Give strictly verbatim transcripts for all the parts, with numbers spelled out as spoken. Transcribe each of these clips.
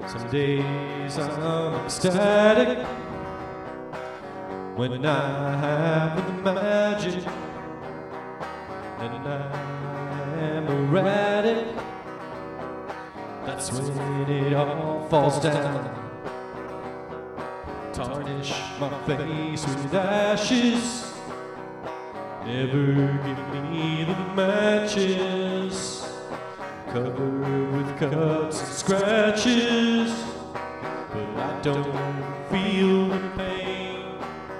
Some days I'm ecstatic when I have the magic, and I am erratic. That's when it all falls down. Tarnish my face with ashes. Never give me the matches. Covered with cuts and scratches, but I don't feel the pain.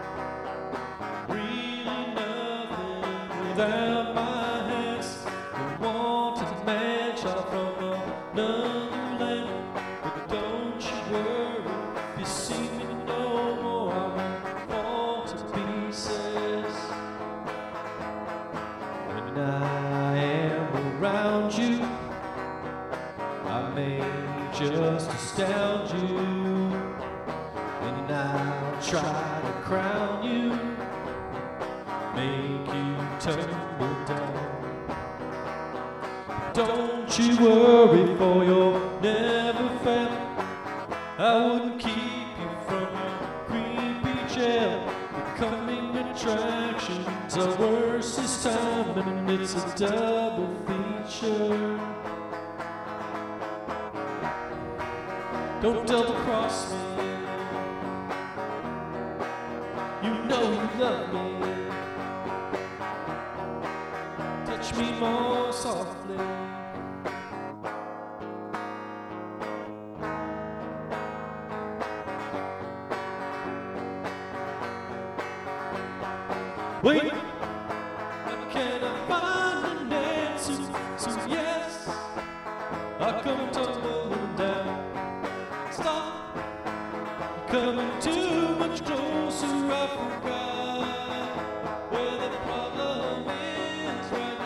Really nothing without my hands. I want a man shot from another land. But don't you worry, if you see me no more, I won't fall to pieces. When I am around you, I may just astound you, and I'll try to crown you, make you tumble down. Don't you worry, for you're never found. I wouldn't keep you from your creepy jail. Becoming attractions are worse this time, and it's a double feature. Don't double cross me. You know you love me. Touch me more softly. Wait, can I find an answer? So yes, I come tumbling down. Stop coming too much closer. I forgot where the problem is right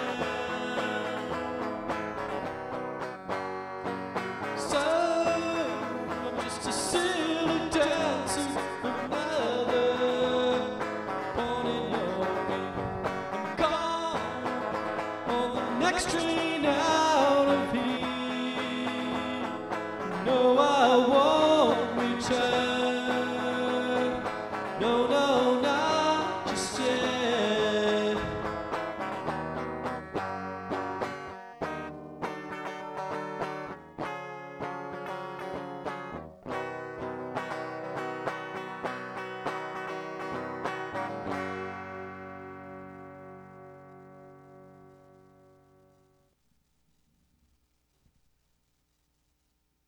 now. So I'm just a silly dancer, another pawn in your game. I'm gone on the next train out of here. No, I won't return.